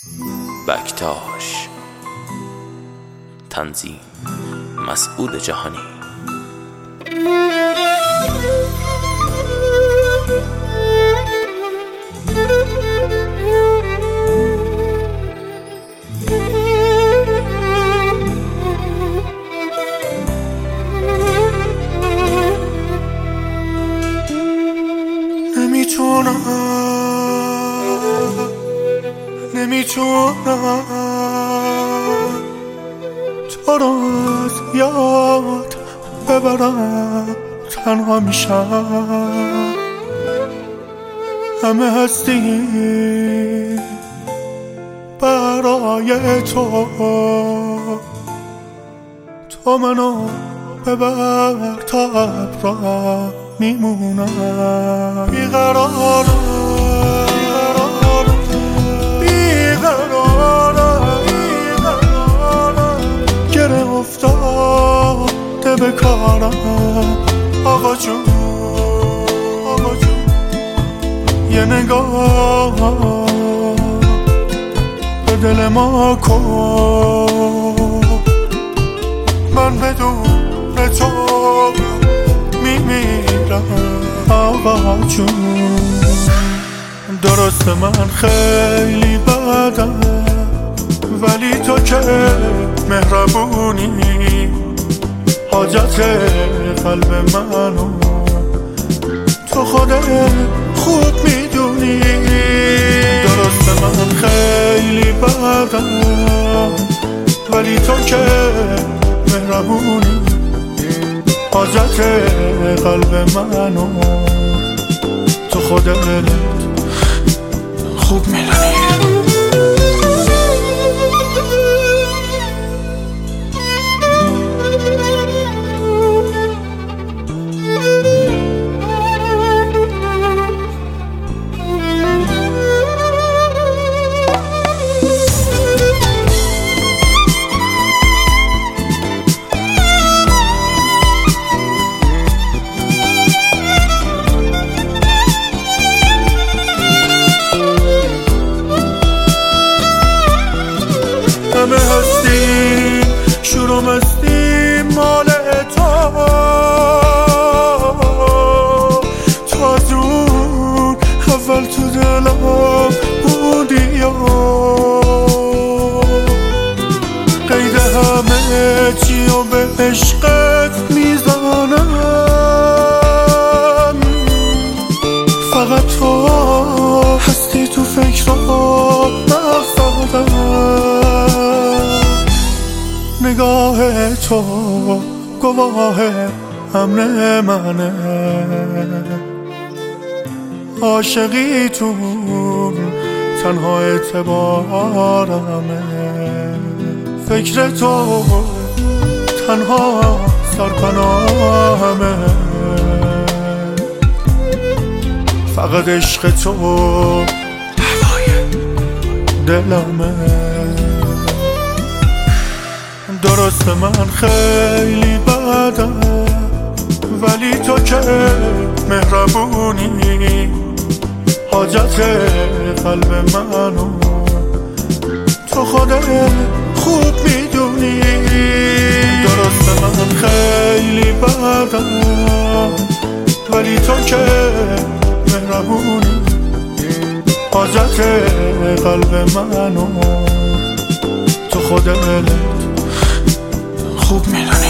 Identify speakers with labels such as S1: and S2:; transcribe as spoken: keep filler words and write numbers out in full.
S1: بکتاش. تنظیم مسعود جهانی.
S2: نمیتونم نمیتونم تو رو از یاد ببرم، تنها میشم. همه هستی برای تو، تو منو ببر تا ابرا میمونم. بیقرارم بیقرارم بیقرارم گره افتاده به کارم. آقا جون آقا جون یه نگاه به دل ما کن، من بدون تو میمیرم. آقا جون درست من خیلی بدم، ولی تو که مهربونی، حاجت قلب منو تو خودت خوب میدونی. درست من خیلی بدم، ولی تو که مهربونی، حاجت قلب منو تو خودت خوب میدونی. همه هستی شروع مستی مال تو، تو از اون اول تو دلم بودی یا قید همه چی و به عشقت میزنم. فقط تو هستی تو فکرها نفردم. نگاه تو گواه امن منه، عاشقی تو تنها اعتبارمه. فکر تو تنها سرپناهمه، فقط عشق تو هوای دلمه. درست من خیلی بدم، ولی تو که مهربونی، حاجت قلب منو تو خودت خوب میدونی. درست من خیلی بدم، ولی تو که مهربونی، حاجت قلب منو تو خودت خوب میدونی.